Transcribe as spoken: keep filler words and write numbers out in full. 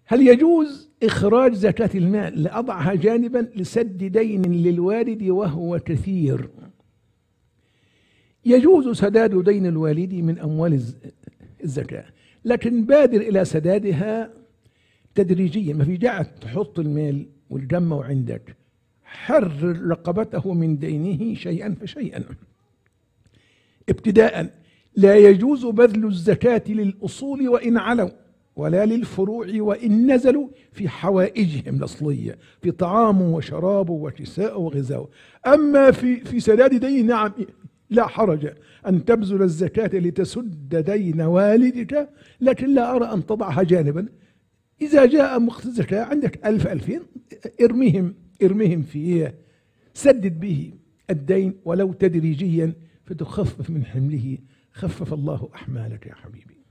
هل يجوز إخراج زكاة المال لأضعها جانبا لسد دين للوالد وهو كثير؟ يجوز سداد دين الوالد من أموال الزكاة، لكن بادر إلى سدادها تدريجيا. ما في داعي تحط المال وتجمعه عندك، حرر رقبته من دينه شيئا فشيئا. ابتداء لا يجوز بذل الزكاة للأصول وإن علوا، ولا للفروع وإن نزلوا في حوائجهم الأصلية، في طعامه وشرابه وكساءه وغذاؤه. أما في في سداد دين، نعم لا حرج أن تبذل الزكاة لتسد دين والدك، لكن لا أرى أن تضعها جانبا. إذا جاء وقت الزكاة عندك ألف ألفين، ارميهم ارميهم فيه، سدد به الدين ولو تدريجيا فتخفف من حمله. خفف الله أحمالك يا حبيبي.